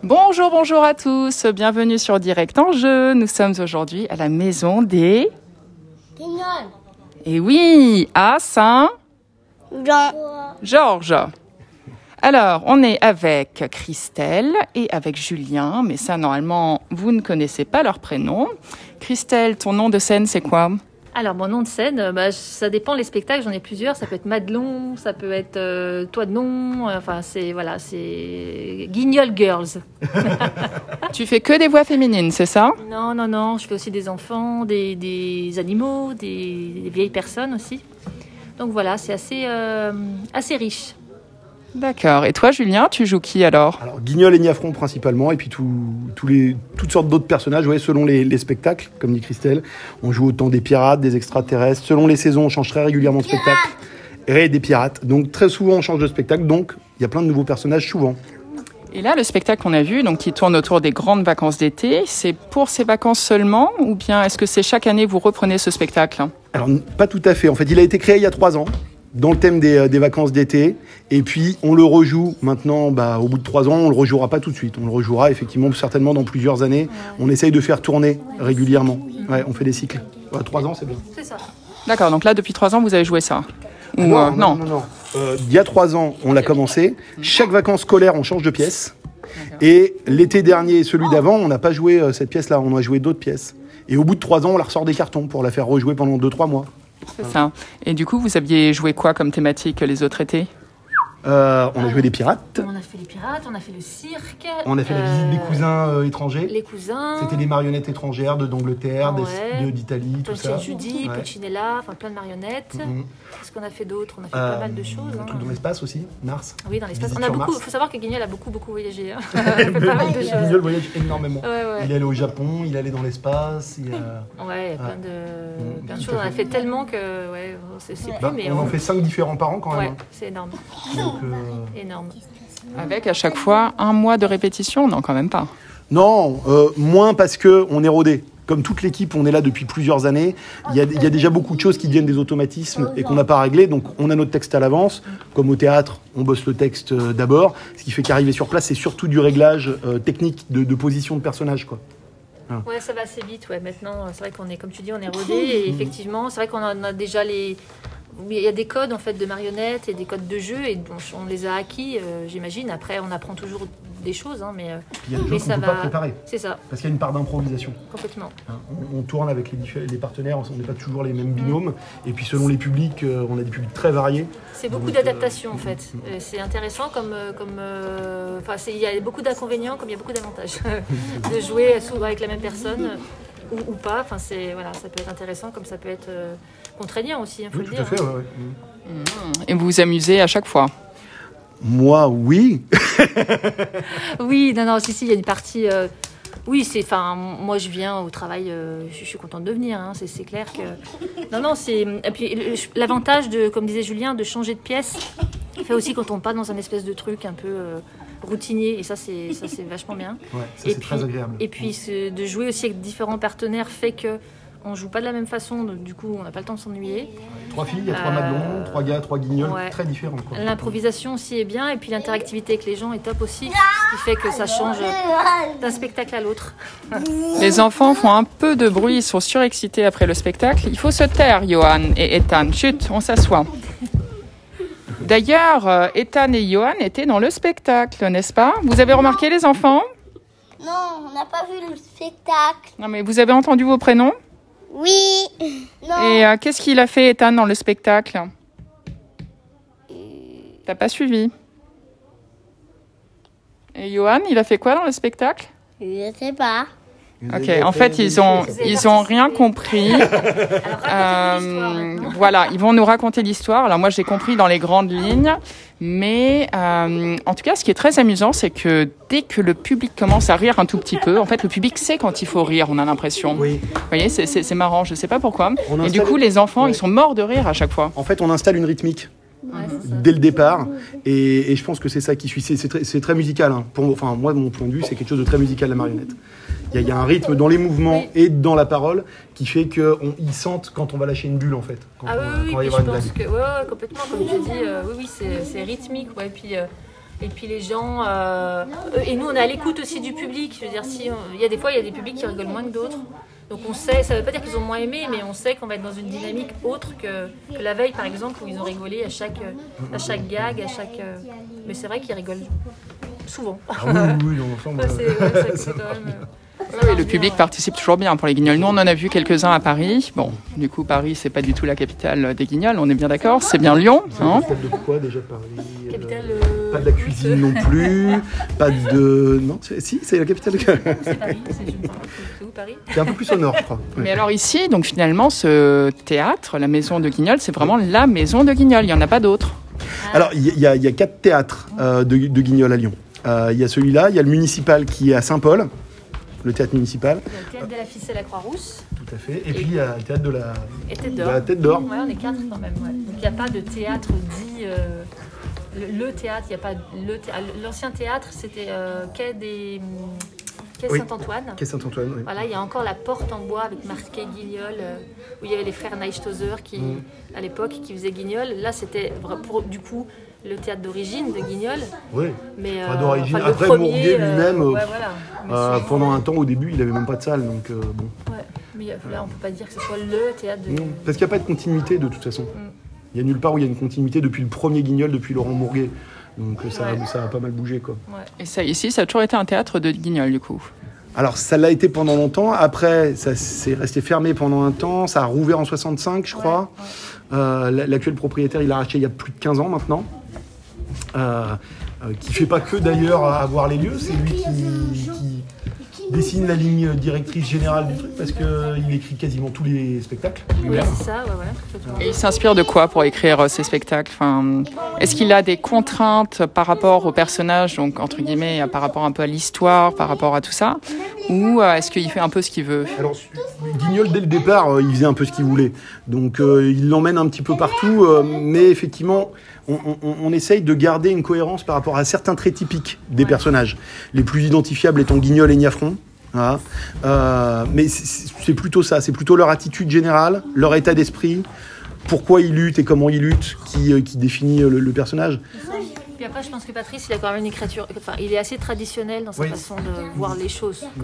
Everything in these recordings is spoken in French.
Bonjour, bonjour à tous, bienvenue sur Direct en Jeu. Nous sommes aujourd'hui à la maison des... Guignol. Et oui, à Saint-Georges. Alors, on est avec Christelle et avec Julien, mais ça, normalement, vous ne connaissez pas leur prénom. Christelle, ton nom de scène, c'est quoi ? Alors, mon nom de scène, ça dépend les spectacles, j'en ai plusieurs. Ça peut être Madelon, ça peut être Toi de nom, c'est Guignol Girls. Tu fais que des voix féminines, c'est ça ? Non, je fais aussi des enfants, des animaux, des vieilles personnes aussi. Donc voilà, c'est assez riche. D'accord. Et toi, Julien, tu joues qui alors ? Alors, Guignol et Niafron principalement, et puis toutes sortes d'autres personnages, selon les spectacles, comme dit Christelle. On joue autant des pirates, des extraterrestres. Selon les saisons, on change très régulièrement de spectacle. Et des pirates. Donc très souvent, on change de spectacle. Donc, il y a plein de nouveaux personnages souvent. Et là, le spectacle qu'on a vu, donc qui tourne autour des grandes vacances d'été, c'est pour ces vacances seulement, ou bien est-ce que c'est chaque année vous reprenez ce spectacle ? Alors, pas tout à fait. En fait, il a été créé il y a 3 ans. Dans le thème des vacances d'été, et puis on le rejoue maintenant, au bout de 3 ans, on le rejouera pas tout de suite, on le rejouera effectivement certainement dans plusieurs années. On essaye de faire tourner régulièrement, on fait des cycles. 3 ans c'est bien. C'est ça. D'accord, donc là depuis 3 ans vous avez joué ça ? Non. Il y a 3 ans on l'a commencé, chaque vacances scolaires on change de pièce, et l'été dernier et celui d'avant on n'a pas joué cette pièce-là, on a joué d'autres pièces. Et au bout de 3 ans on la ressort des cartons pour la faire rejouer pendant 2-3 mois. C'est ça. Et du coup, vous aviez joué quoi comme thématique les autres étés ? On a joué des pirates. On a fait les pirates, on a fait le cirque. On a fait la visite des cousins étrangers. Les cousins. C'était des marionnettes étrangères d'Angleterre, d'Italie, tout ça. Judy, Puccinella, plein de marionnettes. Qu'est-ce qu'on a fait d'autre ? On a fait pas mal de choses. Tout dans l'espace aussi, Mars. Oui, dans l'espace. Il faut savoir que Guignol a beaucoup voyagé. Il a fait pas mal de choses. Guignol voyage énormément. Ouais. Il est allé au Japon, il est allé dans l'espace. Il y a plein de choses. On a fait tellement que c'est plus. Mais on en fait 5 différents par an quand même. Ouais, c'est énorme. Énorme. Avec à chaque fois 1 mois de répétition ? Non, quand même pas. Non, moins parce qu'on est rodé. Comme toute l'équipe, on est là depuis plusieurs années. Il y a déjà beaucoup de choses qui deviennent des automatismes et qu'on n'a pas réglés. Donc on a notre texte à l'avance. Comme au théâtre, on bosse le texte d'abord. Ce qui fait qu'arriver sur place, c'est surtout du réglage technique de position de personnage, quoi. Ouais, ça va assez vite. Maintenant, c'est vrai qu'on est, comme tu dis, on est rodé. Et effectivement, c'est vrai qu'on a déjà les... Il y a des codes en fait de marionnettes et des codes de jeu et on les a acquis, j'imagine. Après, on apprend toujours des choses, mais il y a des choses qu'on ne peut pas préparer. C'est ça. Parce qu'il y a une part d'improvisation. Complètement. On tourne avec les partenaires, on n'est pas toujours les mêmes binômes. Et puis selon les publics, on a des publics très variés. C'est beaucoup d'adaptation en fait. C'est intéressant il y a beaucoup d'inconvénients comme il y a beaucoup d'avantages de jouer souvent avec la même personne. Ou pas, ça peut être intéressant comme ça peut être contraignant aussi, faut le dire. Tout à fait, ouais. Et vous vous amusez à chaque fois ? Moi, oui. Oui, si, il y a une partie... moi je viens au travail, je suis contente de venir, c'est clair que... Et puis l'avantage, comme disait Julien, de changer de pièce, fait aussi quand on part dans un espèce de truc un peu... routinier, et ça c'est vachement bien. Ouais, c'est très agréable. Et puis de jouer aussi avec différents partenaires fait que on joue pas de la même façon, donc du coup on n'a pas le temps de s'ennuyer. 3 filles, il y a 3 Madelon, 3 gars, 3 guignols, très différents. L'improvisation aussi est bien, et puis l'interactivité avec les gens est top aussi, ce qui fait que ça change d'un spectacle à l'autre. Les enfants font un peu de bruit, ils sont surexcités après le spectacle. Il faut se taire, Johan et Ethan. Chut, on s'assoit. D'ailleurs, Ethan et Johan étaient dans le spectacle, n'est-ce pas ? Vous avez remarqué les enfants ? Non, on n'a pas vu le spectacle. Non, mais vous avez entendu vos prénoms ? Oui. Non. Et qu'est-ce qu'il a fait, Ethan, dans le spectacle ? T'as pas suivi ? Et Johan, il a fait quoi dans le spectacle ? Je sais pas. Ok, en fait, ils ont rien compris. Voilà, ils vont nous raconter l'histoire. Alors moi, j'ai compris dans les grandes lignes, mais en tout cas, ce qui est très amusant, c'est que dès que le public commence à rire un tout petit peu, en fait, le public sait quand il faut rire. On a l'impression. Oui. Vous voyez, c'est marrant. Je sais pas pourquoi. Et du coup, les enfants, ils sont morts de rire à chaque fois. En fait, on installe une rythmique. Dès le départ, et je pense que c'est ça qui suit. C'est très musical. Moi, de mon point de vue, c'est quelque chose de très musical, la marionnette. Il y a un rythme dans les mouvements et dans la parole qui fait qu'ils sentent quand on va lâcher une bulle, en fait. Je pense que complètement, comme tu dis, c'est rythmique. Et puis Et puis les gens... et nous, on est à l'écoute aussi du public. Je veux dire, il y a des fois, il y a des publics qui rigolent moins que d'autres. Donc on sait, ça ne veut pas dire qu'ils ont moins aimé, mais on sait qu'on va être dans une dynamique autre que la veille, par exemple, où ils ont rigolé à chaque gag, mais c'est vrai qu'ils rigolent souvent. Ah oui, dans l'ensemble. C'est quand même... Oui, le public participe toujours bien pour les Guignols. Nous, on en a vu quelques-uns à Paris. Bon, du coup, Paris, c'est pas du tout la capitale des Guignols, on est bien d'accord. C'est bien Lyon. C'est la capitale de quoi déjà, Paris? Capitale, pas de la cuisine non plus. Pas de. Non, si, c'est la capitale de. C'est Paris, c'est où, Paris? C'est un peu plus au nord, je crois. Ouais. Mais alors ici, donc finalement, ce théâtre, la maison de Guignols, c'est vraiment la maison de Guignols. Il n'y en a pas d'autres. Alors, il y a 4 théâtres de Guignols à Lyon. Il y a celui-là, il y a le municipal qui est à Saint-Paul. Le théâtre municipal. Il y a le théâtre de la Ficelle à Croix-Rousse. Tout à fait. Et puis il y a le théâtre de la Tête d'Or. Ouais, on est 4 quand même. Ouais. Donc il n'y a pas de théâtre dit. Le théâtre, il n'y a pas le théâtre. L'ancien théâtre, c'était quai Saint-Antoine. Quai Saint-Antoine, oui. Voilà, il y a encore la porte en bois avec marqué Guignol, où il y avait les frères Neistauser qui, à l'époque, qui faisaient Guignol. Là, c'était du coup le théâtre d'origine de Guignol. Oui, mais d'origine. Après, Mourguet lui-même, pendant un temps, au début, il n'avait même pas de salle. Donc, bon. Ouais, mais là, on ne peut pas dire que ce soit le théâtre de... Non, parce qu'il n'y a pas de continuité, de toute façon. Il n'y a nulle part où il y a une continuité depuis le premier Guignol, depuis Laurent Mourguet. Donc, ça a pas mal bougé, quoi. Ouais. Et ça, ici, ça a toujours été un théâtre de Guignol, du coup. Alors, ça l'a été pendant longtemps. Après, ça s'est resté fermé pendant un temps. Ça a rouvert en 65, je crois. Ouais. L'actuel propriétaire, il l'a racheté il y a plus de 15 ans maintenant. Qui fait pas que d'ailleurs avoir les lieux, c'est lui qui dessine la ligne directrice générale du truc parce qu'il écrit quasiment tous les spectacles. Oui, c'est ça, ouais. Et il s'inspire de quoi pour écrire ces spectacles? Est-ce qu'il a des contraintes par rapport au personnage, donc entre guillemets, par rapport un peu à l'histoire, par rapport à tout ça? Ou est-ce qu'il fait un peu ce qu'il veut? Alors, Guignol, dès le départ, il faisait un peu ce qu'il voulait. Donc, il l'emmène un petit peu partout, mais effectivement, on essaye de garder une cohérence par rapport à certains traits typiques des personnages. Les plus identifiables étant Guignol et Niafron. Voilà. Mais c'est plutôt ça, c'est plutôt leur attitude générale, leur état d'esprit, pourquoi ils luttent et comment ils luttent, qui définit le personnage. Puis après, je pense que Patrice, il a quand même une écriture... Enfin, il est assez traditionnel dans sa façon de voir les choses, quand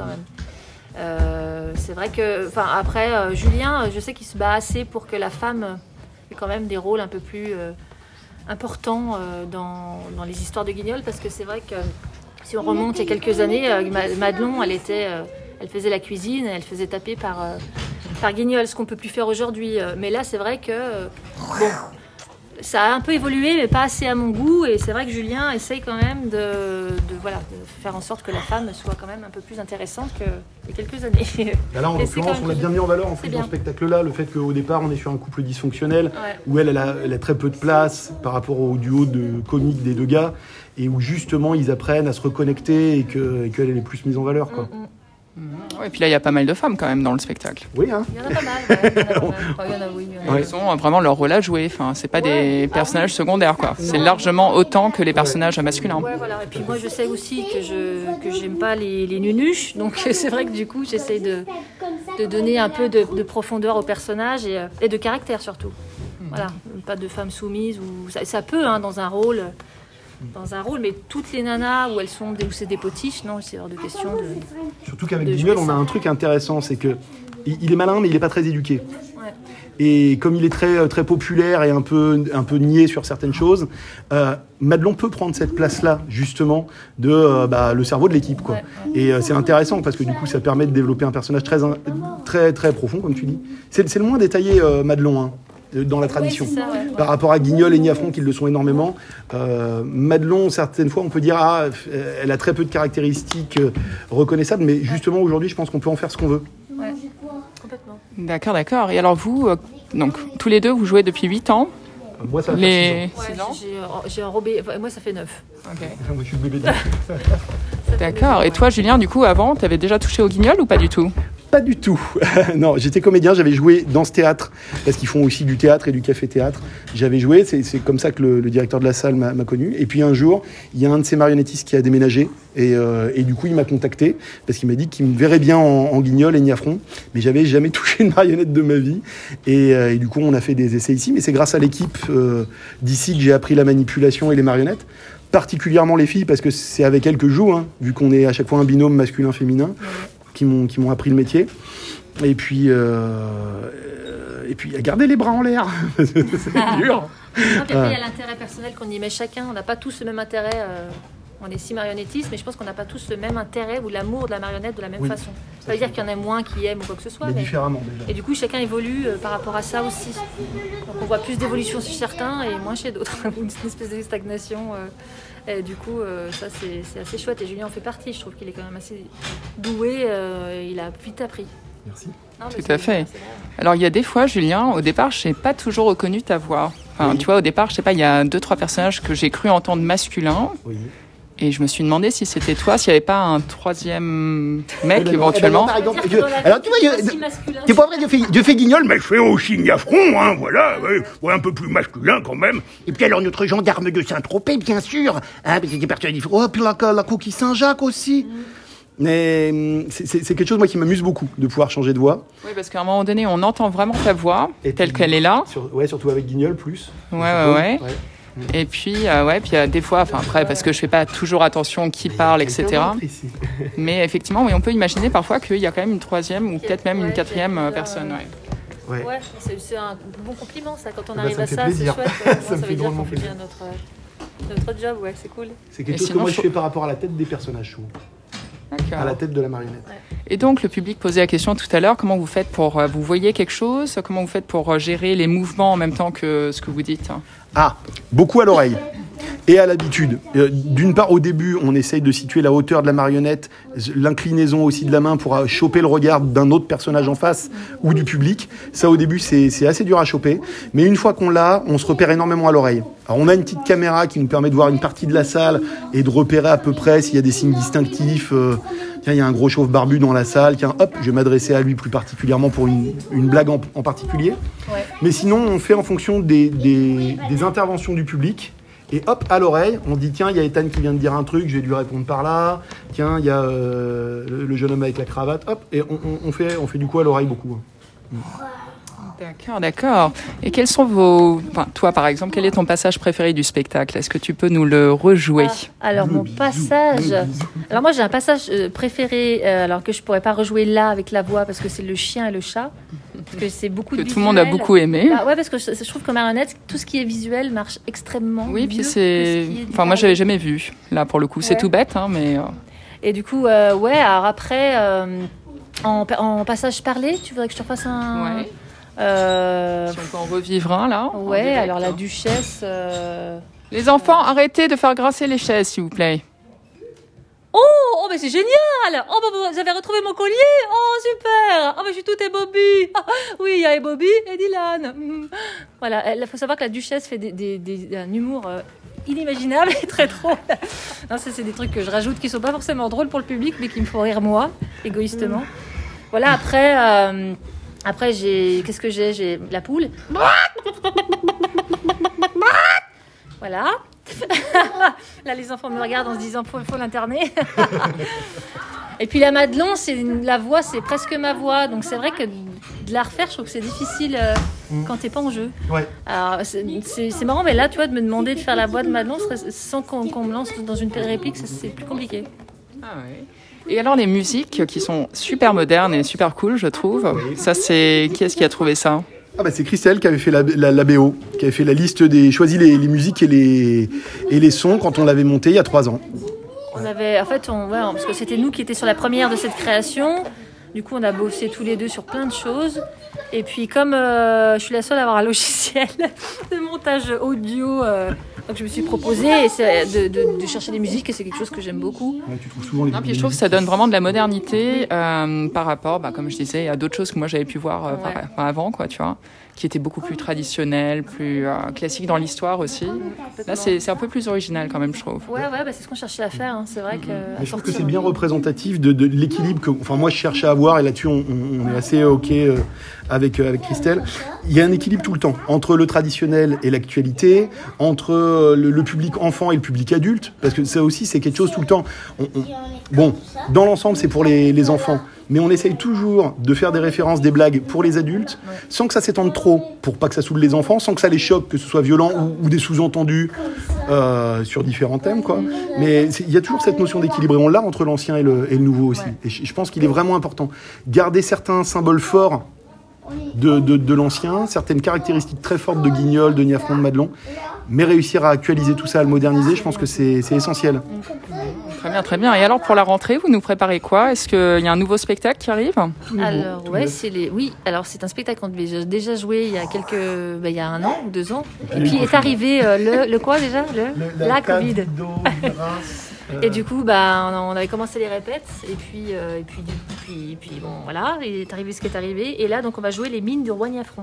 même. C'est vrai que... Enfin, après, Julien, je sais qu'il se bat assez pour que la femme ait quand même des rôles un peu plus importants dans les histoires de Guignol, parce que c'est vrai que si on remonte il y a quelques années, Madelon, elle faisait la cuisine, elle faisait taper par Guignol, ce qu'on ne peut plus faire aujourd'hui. Mais là, c'est vrai que... bon, ça a un peu évolué, mais pas assez à mon goût. Et c'est vrai que Julien essaye quand même de faire en sorte que la femme soit quand même un peu plus intéressante qu'il y a quelques années. Là, en l'occurrence, on l'a bien mis en valeur en fait, dans ce spectacle-là, le fait qu'au départ, on est sur un couple dysfonctionnel, où elle a très peu de place par rapport au duo de comiques des deux gars, et où justement, ils apprennent à se reconnecter et qu'elle est plus mise en valeur, quoi. Et puis là, il y a pas mal de femmes quand même dans le spectacle. Oui, hein. Il y en a pas mal. Ils ont vraiment leur rôle à jouer. Enfin, c'est pas des personnages secondaires, quoi. C'est largement autant que les personnages masculins. Ouais, voilà. Et puis moi, je sais aussi que j'aime pas les nunuches. Donc c'est vrai que du coup, j'essaie de donner un peu de profondeur aux personnages et de caractère surtout. Voilà, pas de femmes soumises ou ça peut dans un rôle. Mais toutes les nanas où c'est des potiches, non, c'est hors de question de... Surtout qu'avec Guignol, on a un truc intéressant, c'est que il est malin, mais il n'est pas très éduqué. Ouais. Et comme il est très, très populaire et un peu niais sur certaines choses, Madelon peut prendre cette place-là, justement, de le cerveau de l'équipe, quoi. Ouais. Et c'est intéressant, parce que du coup, ça permet de développer un personnage très, très, très profond, comme tu dis. C'est le moins détaillé, Madelon, hein, dans la tradition. Oui, c'est ça, ouais. Par rapport à Guignol et Niafron, qui le sont énormément. Madelon, certaines fois, on peut dire elle a très peu de caractéristiques reconnaissables, mais justement, aujourd'hui, je pense qu'on peut en faire ce qu'on veut. Ouais, complètement. D'accord. Et alors vous, donc tous les deux, vous jouez depuis 8 ans. Moi, ça fait 6 ans. J'ai enrobé... Moi, ça fait 9. Okay. Moi, je suis le bébé de... D'accord. Et toi, Julien, du coup, avant, tu avais déjà touché au Guignol ou pas du tout? Pas du tout. Non, j'étais comédien, j'avais joué dans ce théâtre, parce qu'ils font aussi du théâtre et du café-théâtre. J'avais joué, c'est comme ça que le directeur de la salle m'a connu. Et puis un jour, il y a un de ces marionnettistes qui a déménagé, et du coup, il m'a contacté, parce qu'il m'a dit qu'il me verrait bien en Guignol et Niafron, mais j'avais jamais touché une marionnette de ma vie. Et du coup, on a fait des essais ici, mais c'est grâce à l'équipe d'ici que j'ai appris la manipulation et les marionnettes. particulièrement les filles, parce que c'est avec elles que je joue, hein, vu qu'on est à chaque fois un binôme masculin-féminin, qui m'ont appris le métier. Et puis garder les bras en l'air, c'est dur. Non, puis après, il y a l'intérêt personnel qu'on y met chacun. On n'a pas tous le même intérêt. On est 6 marionnettistes, mais je pense qu'on n'a pas tous le même intérêt ou l'amour de la marionnette de la même façon. Ça veut dire qu'il y en a moins qui aiment ou quoi que ce soit. Mais différemment, déjà. Et du coup, chacun évolue par rapport à ça aussi. Donc on voit plus d'évolution chez certains et moins chez d'autres. Une espèce de stagnation. Et du coup, ça, c'est assez chouette. Et Julien en fait partie. Je trouve qu'il est quand même assez doué. Il a vite appris. Merci. Non, Tout à fait. Alors, il y a des fois, Julien, au départ, je n'ai pas toujours reconnu ta voix. Enfin, tu vois, au départ, je sais pas, il y a 2-3 personnages que j'ai cru entendre masculins. Oui. Et je me suis demandé si c'était toi, s'il n'y avait pas un troisième mec éventuellement. Par exemple, alors tu vois, t'es pas vrai, Dieu fait guignol, mais je fais aussi Niafron, hein, voilà, ouais, un peu plus masculin quand même. Et puis alors notre gendarme de Saint-Tropez, bien sûr, hein, parce que des personnes différentes. Oh, puis la coquille Saint-Jacques aussi. Mais c'est quelque chose, moi, qui m'amuse beaucoup, de pouvoir changer de voix. Oui, parce qu'à un moment donné, on entend vraiment ta voix, telle qu'elle est là. Surtout avec Guignol, plus. Ouais. Et puis, puis des fois, enfin après, parce que je fais pas toujours attention qui parle, etc. Mais effectivement, oui, on peut imaginer parfois qu'il y a quand même une troisième ou peut-être même une quatrième personne. Ouais, c'est un bon compliment ça. Quand on arrive à ça, c'est chouette. Ça veut dire qu'on fait bien notre job, ouais, c'est cool. C'est quelque chose que moi je fais par rapport à la tête des personnages, souvent. À la tête de la marionnette. Ouais. Et donc, le public posait la question tout à l'heure, comment vous faites pour... vous voyez quelque chose? Comment vous faites pour gérer les mouvements en même temps que ce que vous dites? Beaucoup à l'oreille et à l'habitude. D'une part, au début, on essaye de situer la hauteur de la marionnette, l'inclinaison aussi de la main pour choper le regard d'un autre personnage en face ou du public. Ça, au début, c'est assez dur à choper. Mais une fois qu'on l'a, on se repère énormément à l'oreille. Alors, on a une petite caméra qui nous permet de voir une partie de la salle et de repérer à peu près s'il y a des signes distinctifs. Tiens, il y a un gros chauve barbu dans la salle. Tiens, hop, je vais m'adresser à lui plus particulièrement pour une blague en particulier. Ouais. Mais sinon, on fait en fonction des interventions du public. Et hop, à l'oreille, on dit tiens, il y a Ethan qui vient de dire un truc, je vais lui répondre par là. Tiens, il y a le jeune homme avec la cravate. Hop, et on fait du coup à l'oreille beaucoup. D'accord. Et quels sont vos... Enfin, toi, par exemple, quel est ton passage préféré du spectacle? Est-ce que tu peux nous le rejouer? Alors, mon passage... Alors, moi, j'ai un passage préféré, alors que je pourrais pas rejouer là avec la voix, parce que c'est le chien et le chat. Parce que c'est beaucoup de visuel. Tout le monde a beaucoup aimé. Ouais, parce que je trouve qu'en marionnette, tout ce qui est visuel marche extrêmement mieux. Oui, puis c'est... Enfin, moi, j'avais jamais vu, là, pour le coup. C'est tout bête, hein, mais... Et du coup, alors après, en passage parlé, tu voudrais que je te refasse un... Ouais. Si on peut en revivre un, là. Ouais, alors la duchesse... Les enfants, arrêtez de faire grincer les chaises, s'il vous plaît. Oh, mais c'est génial! Oh, bah, j'avais retrouvé mon collier! Oh, super! Oh, mais je suis toute ébobie! Oui, il y a Ébobie et Dylan. Voilà, il faut savoir que la duchesse fait un humour inimaginable et très drôle. Non, ça, c'est des trucs que je rajoute qui sont pas forcément drôles pour le public, mais qui me font rire moi, égoïstement. Voilà, après, qu'est-ce que j'ai? J'ai la poule. Voilà. Là, les enfants me regardent en se disant faut l'interner. Et puis la Madelon, la voix, c'est presque ma voix. Donc c'est vrai que de la refaire, je trouve que c'est difficile quand t'es pas en jeu. Ouais. Alors c'est marrant, mais là, tu vois, de me demander de faire la voix de Madelon sans qu'on me lance dans une réplique, c'est plus compliqué. Ah ouais. Et alors les musiques qui sont super modernes et super cool, je trouve. Ça, c'est qui est-ce qui a trouvé ça? C'est Christelle qui avait fait la BO, qui avait fait la liste choisi les musiques et les sons quand on l'avait monté il y a 3 ans. On avait, en fait, parce que c'était nous qui étions sur la première de cette création. Du coup, on a bossé tous les deux sur plein de choses. Et puis, comme je suis la seule à avoir un logiciel de montage audio, donc je me suis proposée de chercher des musiques et c'est quelque chose que j'aime beaucoup. Ouais, tu trouves souvent les puis je trouve que ça donne vraiment de la modernité par rapport, comme je disais, à d'autres choses que moi j'avais pu voir avant, quoi, tu vois, qui étaient beaucoup plus traditionnelles, plus classiques dans l'histoire aussi. Là, c'est un peu plus original quand même, je trouve. Ouais, c'est ce qu'on cherchait à faire. Hein. C'est vrai que. Mais je trouve que c'est bien représentatif de l'équilibre que, moi, je cherchais à avoir, et là-dessus, on est assez ok avec Christelle. Il y a un équilibre tout le temps entre le traditionnel et l'actualité, entre le public enfant et le public adulte, parce que ça aussi c'est quelque chose tout le temps. Bon, dans l'ensemble c'est pour les enfants, mais on essaye toujours de faire des références, des blagues pour les adultes, sans que ça s'étende trop, pour pas que ça saoule les enfants, sans que ça les choque, que ce soit violent ou des sous-entendus sur différents thèmes, quoi. Mais il y a toujours cette notion d'équilibre, et on l'a entre l'ancien et le nouveau aussi. Et je pense qu'il est vraiment important. Garder certains symboles forts de l'ancien, certaines caractéristiques très fortes de Guignol, de Niafron, de Madelon, mais réussir à actualiser tout ça, à le moderniser, je pense que c'est essentiel. Très bien, très bien. Et alors pour la rentrée, vous nous préparez quoi? Est-ce qu'il y a un nouveau spectacle qui arrive? Alors ouais, alors c'est un spectacle qu'on devait déjà jouer il y a il y a 1 an ou 2 ans. Et puis est arrivé le quoi déjà? La Covid. Et du coup, on avait commencé les répètes, et puis bon, voilà, il est arrivé ce qui est arrivé. Et là, donc, on va jouer les mines du roi Niafron.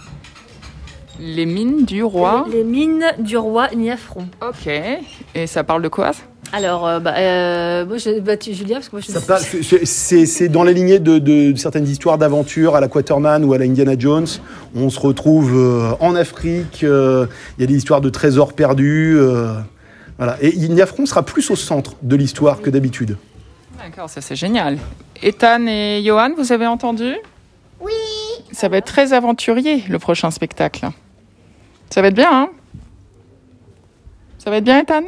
Les mines du roi? Les mines du roi Niafron. Ok. Et ça parle de quoi? Alors, moi, j'ai battu Julia, parce que moi, c'est dans la lignée de certaines histoires d'aventure à la Quaterman ou à la Indiana Jones. On se retrouve en Afrique, il y a des histoires de trésors perdus. Voilà. Et Niafron sera plus au centre de l'histoire que d'habitude. D'accord, ça c'est génial. Ethan et Johan, vous avez entendu? Oui. Ça va être très aventurier, le prochain spectacle. Ça va être bien, hein? Ça va être bien, Ethan?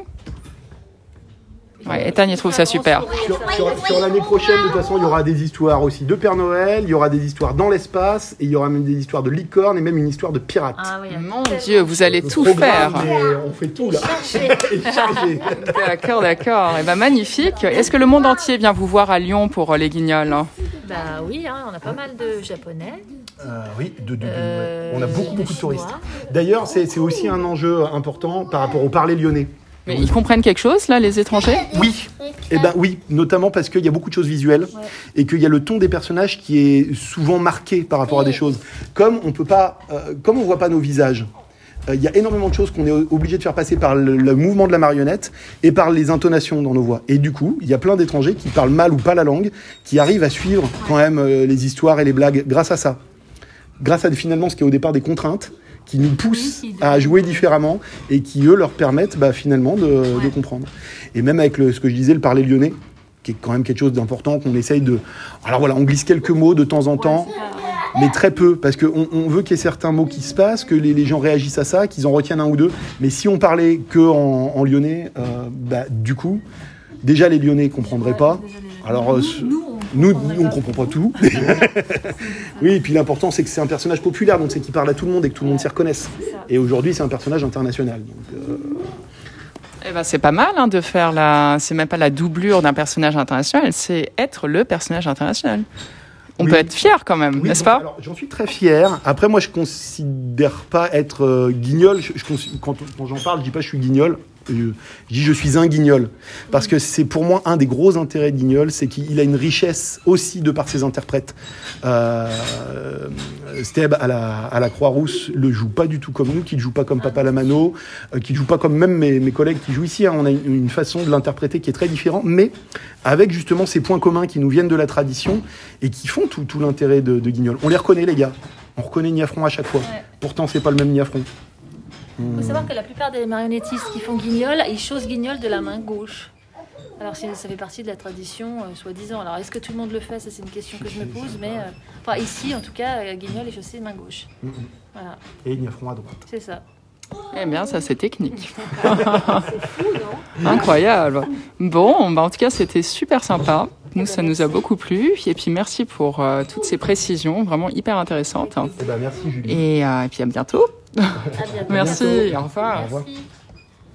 Ouais, Ethan, il trouve ça super. Sur l'année prochaine, de toute façon, il y aura des histoires aussi de Père Noël, il y aura des histoires dans l'espace, et il y aura même des histoires de licorne et même une histoire de pirate. Ah oui, mon Dieu, vous allez tout programme, faire. Mais on fait tout là. Chargé. D'accord. Et magnifique. Est-ce que le monde entier vient vous voir à Lyon pour les Guignols? Oui, on a pas mal de Japonais. Oui, on a beaucoup de touristes. D'ailleurs, c'est aussi un enjeu important par rapport au parler lyonnais. Mais ils comprennent quelque chose, là, les étrangers? Oui, oui, notamment parce qu'il y a beaucoup de choses visuelles et qu'il y a le ton des personnages qui est souvent marqué par rapport à des choses. Comme on voit pas nos visages, il y a énormément de choses qu'on est obligé de faire passer par le mouvement de la marionnette et par les intonations dans nos voix. Et du coup, il y a plein d'étrangers qui parlent mal ou pas la langue, qui arrivent à suivre quand même les histoires et les blagues grâce à ça. Grâce à finalement ce qui est au départ des contraintes, qui nous poussent à jouer différemment et qui, eux, leur permettent finalement de comprendre. Et même avec ce que je disais, le parler lyonnais, qui est quand même quelque chose d'important, qu'on essaye de... Alors voilà, on glisse quelques mots de temps en temps, mais très peu, parce qu'on veut qu'il y ait certains mots qui se passent, que les gens réagissent à ça, qu'ils en retiennent un ou deux. Mais si on parlait que en lyonnais, du coup, déjà les Lyonnais ne comprendraient pas. Alors, nous, on ne comprend pas tout. Oui, et puis l'important, c'est que c'est un personnage populaire, donc c'est qu'il parle à tout le monde et que tout le monde s'y reconnaisse. Et aujourd'hui, c'est un personnage international. Donc, c'est pas mal de faire c'est même pas la doublure d'un personnage international, c'est être le personnage international. On peut être fier quand même, n'est-ce pas? Alors, j'en suis très fier. Après, moi, je considère pas être Guignol. Quand j'en parle, je dis pas je suis Guignol. Je dis je suis un Guignol. Parce que c'est pour moi un des gros intérêts de Guignol, c'est qu'il a une richesse aussi de par ses interprètes. Steb à la Croix-Rousse le joue pas du tout comme nous, qui le joue pas comme Papa Lamano, qui le joue pas comme même mes collègues qui jouent ici. On a une façon de l'interpréter qui est très différente, mais avec justement ces points communs qui nous viennent de la tradition et qui font tout l'intérêt de Guignol. On les reconnaît, les gars. On reconnaît Niafron à chaque fois. Ouais. Pourtant, c'est pas le même Niafron. Il faut savoir que la plupart des marionnettistes qui font Guignol, ils chaussent Guignol de la main gauche. Alors ça fait partie de la tradition, soi-disant. Alors est-ce que tout le monde le fait? Ça, c'est une question que je me pose. Mais ici, en tout cas, Guignol est chaussé de main gauche. Voilà. Et Niafron à droite. C'est ça. Eh bien, ça, c'est technique. C'est fou, non? Incroyable. Bon, en tout cas, c'était super sympa. Nous, ça nous a beaucoup plu. Et puis, merci pour toutes ces précisions, vraiment hyper intéressantes. Merci, Julie. Et puis, à bientôt. À bientôt. Merci. Au revoir. Au revoir. Merci.